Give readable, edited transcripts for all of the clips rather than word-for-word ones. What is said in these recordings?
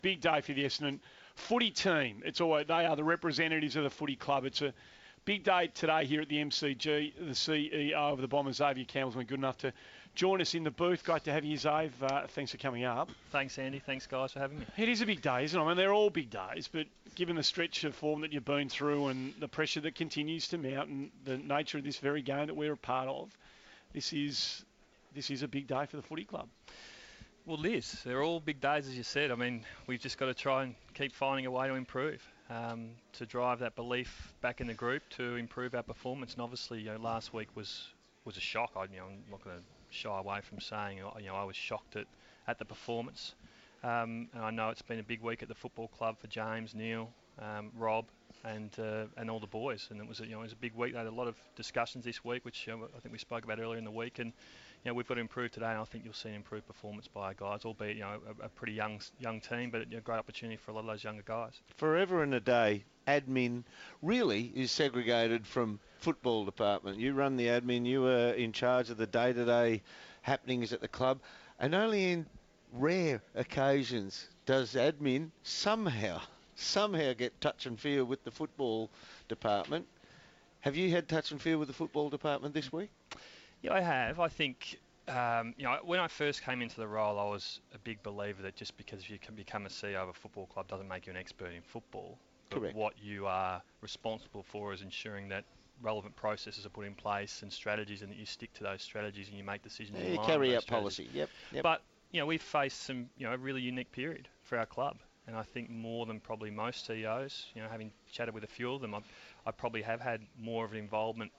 big day for the Essendon footy team. They are the representatives of the footy club. It's a big day today here at the MCG. The CEO of the Bombers, Xavier Campbell's been good enough to join us in the booth. Great to have you, Xav. Thanks for coming up. Thanks, Andy. Thanks, guys, for having me. It is a big day, isn't it? I mean, they're all big days, but given the stretch of form that you've been through and the pressure that continues to mount and the nature of this very game that we're a part of, this is a big day for the footy club. Well, it is. They're all big days, as you said. I mean, we've just got to try and keep finding a way to improve, to drive that belief back in the group, to improve our performance. And obviously, last week was a shock. I'm not going to shy away from saying, I was shocked at the performance. And I know it's been a big week at the football club for James, Neil, Rob, and all the boys. And it was a big week. They had a lot of discussions this week, which I think we spoke about earlier in the week. And we've got to improve today, and I think you'll see an improved performance by our guys, albeit a pretty young team, but a great opportunity for a lot of those younger guys. Forever and a day, admin really is segregated from football department. You run the admin, you are in charge of the day-to-day happenings at the club, and only in rare occasions does admin somehow get touch and feel with the football department. Have you had touch and feel with the football department this week? Yeah, I have. I think, when I first came into the role, I was a big believer that just because you can become a CEO of a football club doesn't make you an expert in football. Correct. But what you are responsible for is ensuring that relevant processes are put in place and strategies, and that you stick to those strategies and you make decisions. You carry out policy. Yep. But we've faced some a really unique period for our club, and I think more than probably most CEOs, having chatted with a few of them, I probably have had more of an involvement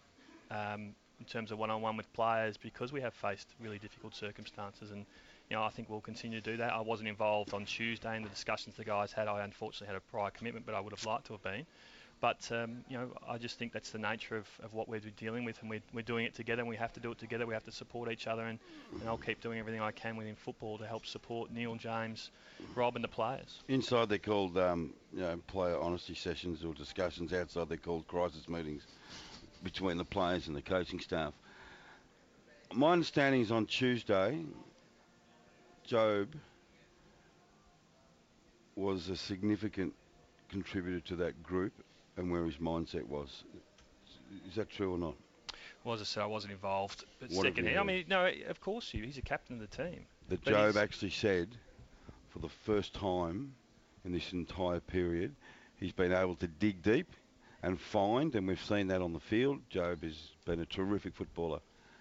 in terms of one-on-one with players because we have faced really difficult circumstances, and I think we'll continue to do that. I wasn't involved on Tuesday in the discussions the guys had. I unfortunately had a prior commitment, but I would have liked to have been. But I just think that's the nature of what we're dealing with, and we're doing it together, and we have to do it together. We have to support each other, and I'll keep doing everything I can within football to help support Neil, James, Rob, and the players. Inside they're called player honesty sessions or discussions. Outside they're called crisis meetings between the players and the coaching staff. My understanding is on Tuesday, Jobe was a significant contributor to that group and where his mindset was. Is that true or not? Well, as I said, I wasn't involved. But What have you secondhand, heard? no, of course he's a captain of the team. That But Jobe he's- actually said, for the first time in this entire period, he's been able to dig deep and find, and we've seen that on the field. Jobe has been a terrific footballer.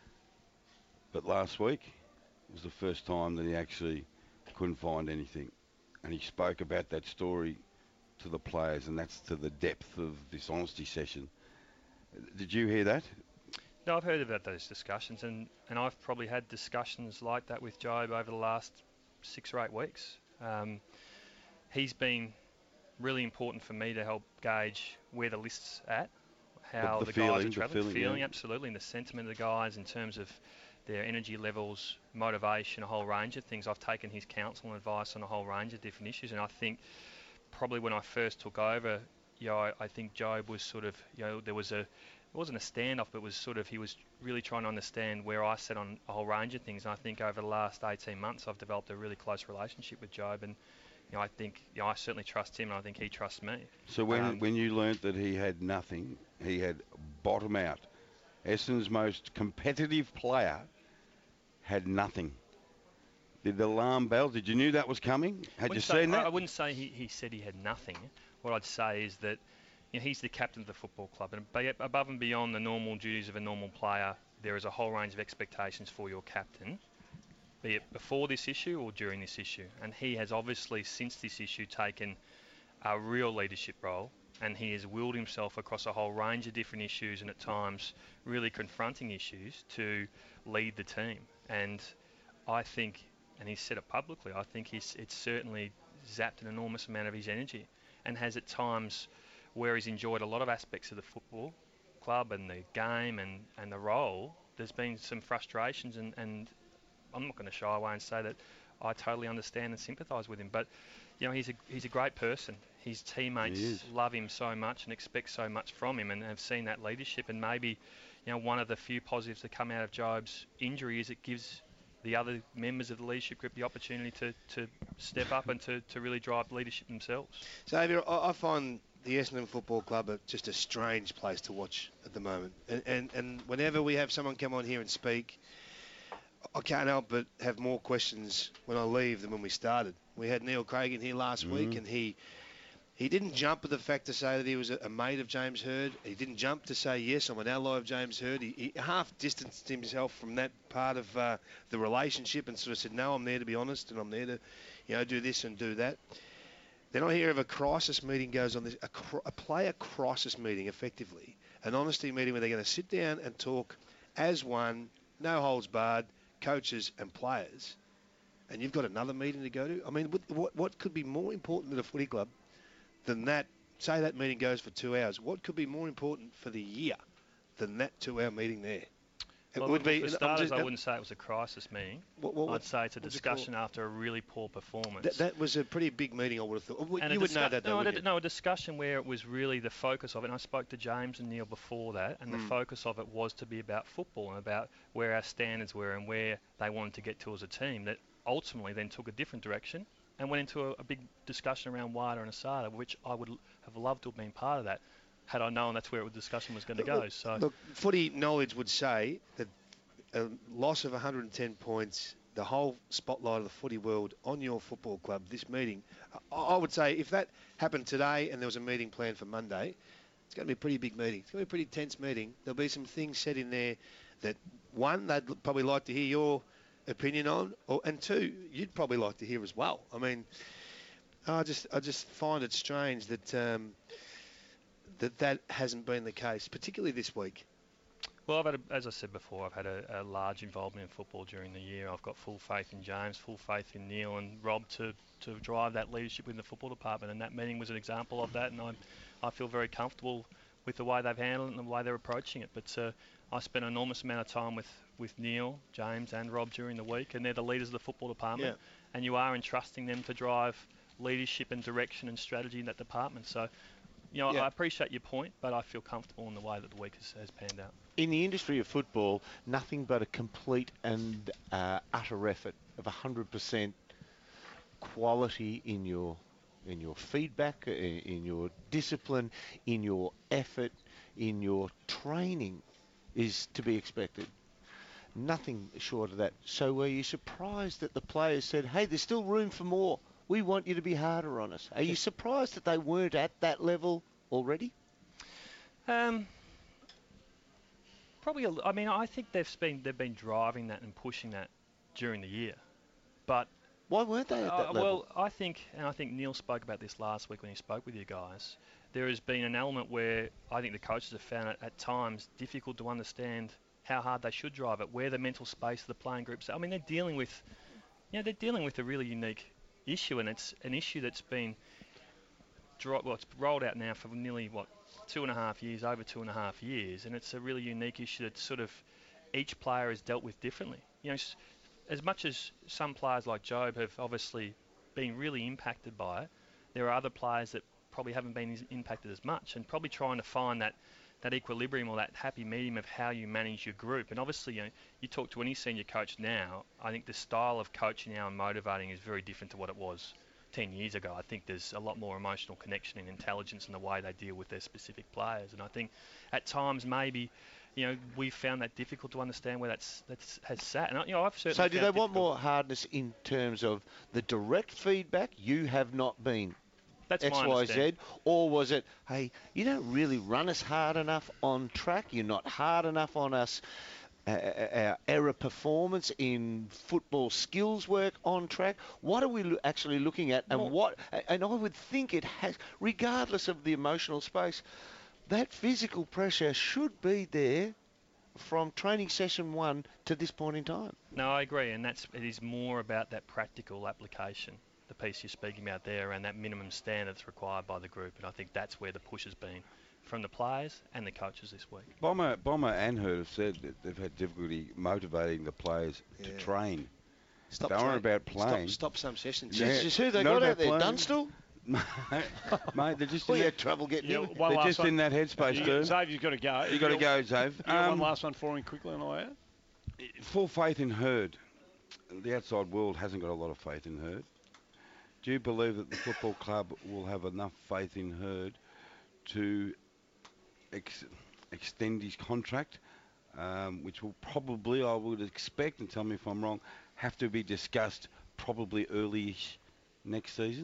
But last week was the first time that he actually couldn't find anything. And he spoke about that story to the players, and that's to the depth of this honesty session. Did you hear that? No, I've heard about those discussions, and I've probably had discussions like that with Jobe over the last 6 or 8 weeks. He's been really important for me to help gauge where the list's at, how The the guys feeling, are the travelling, feeling, yeah. absolutely, and the sentiment of the guys in terms of their energy levels, motivation, a whole range of things. I've taken his counsel and advice on a whole range of different issues, and I think probably when I first took over, I think Jobe was sort of, there was it wasn't a standoff, but it was sort of, he was really trying to understand where I sat on a whole range of things. And I think over the last 18 months, I've developed a really close relationship with Jobe, and I think I certainly trust him, and I think he trusts me. So when you learnt that he had nothing, he had bottom out, Essendon's most competitive player had nothing. Did the alarm bell? Did you knew that was coming? Had you seen that? I wouldn't say he said he had nothing. What I'd say is that he's the captain of the football club, and above and beyond the normal duties of a normal player, there is a whole range of expectations for your captain, be it before this issue or during this issue. And he has obviously, since this issue, taken a real leadership role, and he has willed himself across a whole range of different issues, and at times really confronting issues, to lead the team. And I think, and he's said it publicly, I think it's certainly zapped an enormous amount of his energy, and has at times where he's enjoyed a lot of aspects of the football club and the game and the role, there's been some frustrations, and I'm not going to shy away and say that I totally understand and sympathise with him. But he's a great person. His teammates love him so much and expect so much from him, and have seen that leadership. And maybe one of the few positives that come out of Jobe's injury is it gives the other members of the leadership group the opportunity to step up and to really drive leadership themselves. Xavier, I find the Essendon Football Club just a strange place to watch at the moment. And whenever we have someone come on here and speak, I can't help but have more questions when I leave than when we started. We had Neil Craig in here last week, and he didn't jump at the fact to say that he was a mate of James Hird. He didn't jump to say, yes, I'm an ally of James Hird. He half distanced himself from that part of the relationship and sort of said, no, I'm there to be honest, and I'm there to, do this and do that. Then I hear of a crisis meeting goes on, a player crisis meeting, effectively, an honesty meeting where they're going to sit down and talk as one, no holds barred, coaches and players, and you've got another meeting to go to. I mean, what could be more important at a footy club than that? Say that meeting goes for 2 hours. What could be more important for the year than that 2-hour meeting there? Well, would be. For starters, I wouldn't say it was a crisis meeting. I'd say it's a discussion after a really poor performance. That was a pretty big meeting, I would have thought. You would know that, though, wouldn't you? No, a discussion where it was really the focus of it. And I spoke to James and Neil before that, and the focus of it was to be about football and about where our standards were and where they wanted to get to as a team. That ultimately then took a different direction and went into a big discussion around WADA and ASADA, which I would have loved to have been part of that, had I known that's where the discussion was going to go. Look, footy knowledge would say that a loss of 110 points, the whole spotlight of the footy world on your football club, this meeting, I would say if that happened today and there was a meeting planned for Monday, it's going to be a pretty big meeting. It's going to be a pretty tense meeting. There'll be some things said in there that, one, they'd probably like to hear your opinion on, and two, you'd probably like to hear as well. I mean, I just find it strange that that hasn't been the case, particularly this week. Well, as I said before, I've had a large involvement in football during the year. I've got full faith in James, full faith in Neil and Rob to drive that leadership in the football department, and that meeting was an example of that, and I feel very comfortable with the way they've handled it and the way they're approaching it. But I spent an enormous amount of time with Neil, James and Rob during the week, and they're the leaders of the football department, and you are entrusting them to drive leadership and direction and strategy in that department. So, I appreciate your point, but I feel comfortable in the way that the week has panned out. In the industry of football, nothing but a complete and utter effort of 100% quality in your feedback, in your discipline, in your effort, in your training is to be expected. Nothing short of that. So were you surprised that the players said, hey, there's still room for more? We want you to be harder on us. Are you surprised that they weren't at that level already? Probably. I think they've been driving that and pushing that during the year. But why weren't they at that level? Well, I think Neil spoke about this last week when he spoke with you guys. There has been an element where I think the coaches have found it at times difficult to understand how hard they should drive it, where the mental space of the playing groups. I mean, they're dealing with a really unique issue, and it's an issue that's been it's rolled out now for nearly 2.5 years, over 2.5 years, and it's a really unique issue that sort of each player is dealt with differently. As much as some players like Job have obviously been really impacted by it, there are other players that probably haven't been impacted as much, and probably trying to find that equilibrium or that happy medium of how you manage your group. And obviously, you talk to any senior coach now, I think the style of coaching now and motivating is very different to what it was 10 years ago. I think there's a lot more emotional connection and intelligence in the way they deal with their specific players. And I think at times maybe, we've found that difficult to understand where that has sat. And I've certainly. So do they want more hardness in terms of the direct feedback? You have not been That's X, Y, Z, or was it, hey, you don't really run us hard enough on track, you're not hard enough on us, our error performance in football skills work on track? What are we actually looking at, and and I would think it has, regardless of the emotional space, that physical pressure should be there from training session 1 to this point in time. No, I agree, and it is more about that practical application. The piece you're speaking about there, and that minimum standard that's required by the group, and I think that's where the push has been from the players and the coaches this week. Bomber and Hird have said that they've had difficulty motivating the players to train. Stop they weren't about playing. Stop some sessions. Just who they got out there? Playing. Dunstall? Mate, they're just We had trouble getting in. they're just in that headspace, dude. Zave, you've got to go. You've got to go, Zave. You got one last one for him quickly on the way out? Full faith in Hird. the outside world hasn't got a lot of faith in Hurd. Do you believe that the football club will have enough faith in Hurd to extend his contract, which will probably, I would expect, and tell me if I'm wrong, have to be discussed probably early-ish next season?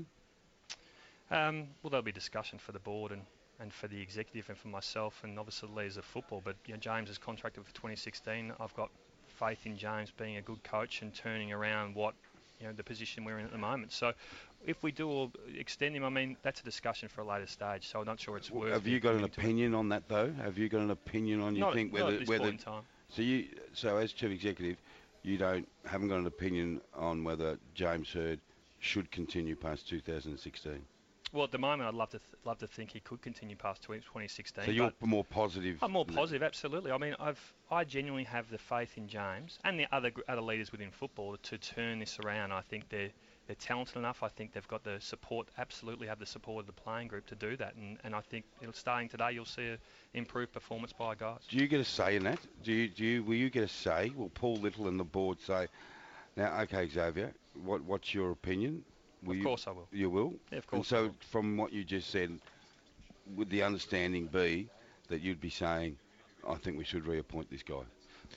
Well, there'll be discussion for the board and for the executive and for myself and obviously the leaders of football. But James is contracted for 2016. I've got faith in James being a good coach and turning around the position we're in at the moment. So if we do all extend him, I mean, that's a discussion for a later stage. So I'm not sure it's worth. Have you got an opinion on that though? Have you got an opinion on not at this point in time? So as chief executive, you haven't got an opinion on whether James Hurd should continue past 2016. Well, at the moment, I'd love to think he could continue past 2016. So you're more positive? I'm more positive, absolutely. I mean, I genuinely have the faith in James and the other leaders within football to turn this around. I think they're talented enough. I think they've got the support, absolutely have the support of the playing group to do that. And I think starting today, you'll see an improved performance by guys. Do you get a say in that? Will you get a say? Will Paul Little and the board say, now, okay, Xavier, what's your opinion? Of course I will. You will? Yeah, of course. And so from what you just said, would the understanding be that you'd be saying, I think we should reappoint this guy?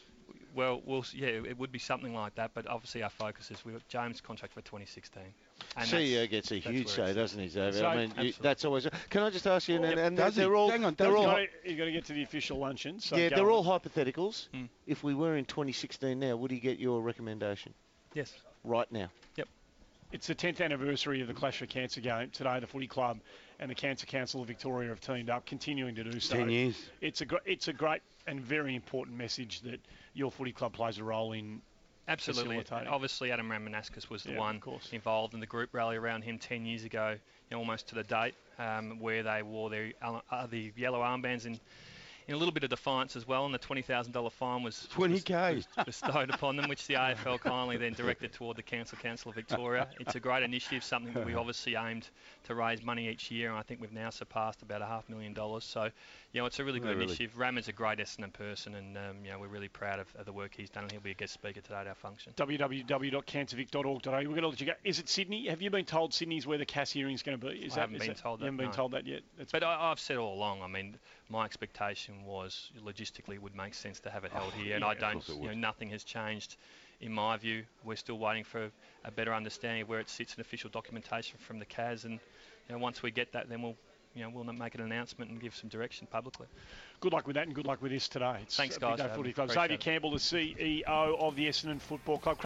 Well, it would be something like that, but obviously our focus is we've got James' contract for 2016. And CEO gets a huge say, doesn't he, Xavier? So, I mean, that's always. Can I just ask you? And they're all. Hang on, You've got to get to the official luncheon. So yeah, they're all hypotheticals. Mm. If we were in 2016 now, would he get your recommendation? Yes. Right now. Yep. It's the 10th anniversary of the Clash for Cancer game. Today, the Footy Club and the Cancer Council of Victoria have teamed up, continuing to do so. 10 years. It's a great and very important message that your footy club plays a role in. Absolutely. Facilitating. Obviously, Adam Ramanauskas was the one of course. involved in the group rally around him 10 years ago, almost to the date, where they wore the yellow armbands in a little bit of defiance as well, and the $20,000 fine was 20K bestowed upon them, which the AFL kindly then directed toward the Cancer Council of Victoria. It's a great initiative, something that we obviously aimed to raise money each year, and I think we've now surpassed about $500,000. So, it's a really good initiative. Ram is a great Essendon person, and we're really proud of the work he's done, and he'll be a guest speaker today at our function. www.cancervic.org.au. We're going to let you go. Is it Sydney? Have you been told Sydney's where the CAS hearing is going to be? I haven't been told that. You haven't been told that yet? But I've said all along, I mean, my expectation was logistically it would make sense to have it held here, and I don't, nothing has changed in my view. We're still waiting for a better understanding of where it sits in official documentation from the CAS, and once we get that, then we'll make an announcement and give some direction publicly. Good luck with that, and good luck with this today. Thanks, guys. Xavier Campbell, the CEO of the Essendon Football Club.